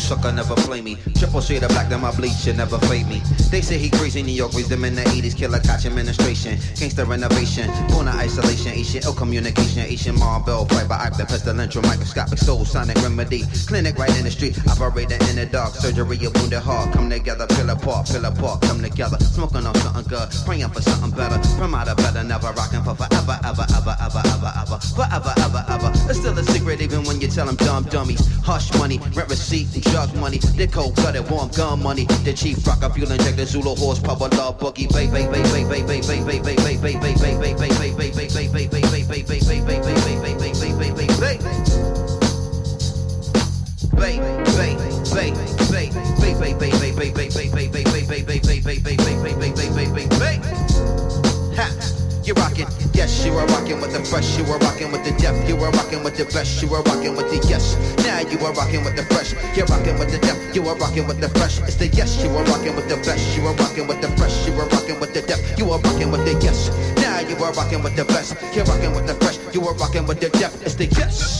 sucker never play me. Triple shade of black, then my bleach should never fade me. They say he crazy, New York raised them in the 80s. Killer catch administration, gangster renovation, born isolation, Asian ill communication, Asian marble, fiber active, pestilential, microscopic soul, sonic remedy, clinic right in the street, operating in the dark, surgery of wounded heart, come together, fill apart, come together, smoking on something good, praying for something better, from out of better, never rocking for forever, ever, ever, ever, ever, ever, forever, ever, ever. It's still a secret even when you tell them dumb dummies. Hush money, rent receipt, drug money, the cold blooded warm gun money, the chief rocker, fuel injector, Zulu horsepower, love boogie, baby, baby, baby, baby, baby, baby, baby, baby, baby, baby, baby, baby, baby, baby, baby, baby, you're rocking, yes, you are rocking with the fresh, you are rocking with the depth, you are rocking with the best, you are rocking with the yes. Now you are rocking with the fresh, you're rocking with the depth, you are rocking with the fresh. It's the yes, you are rocking with the best, you are rocking with the fresh, you are rocking with the depth, you are rocking with the yes. Now you are rocking with the best, you're rocking with the fresh, you are rocking with the depth. It's the yes.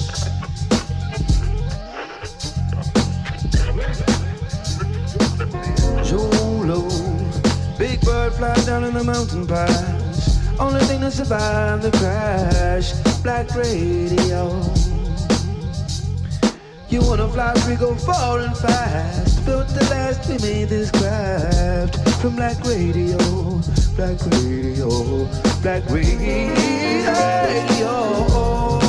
Jolo, big bird flies down in the mountain pass. Only thing to survive the crash, Black Radio. You wanna fly free, go falling fast. Built the last, we made this craft. From Black Radio, Black Radio, Black Radio.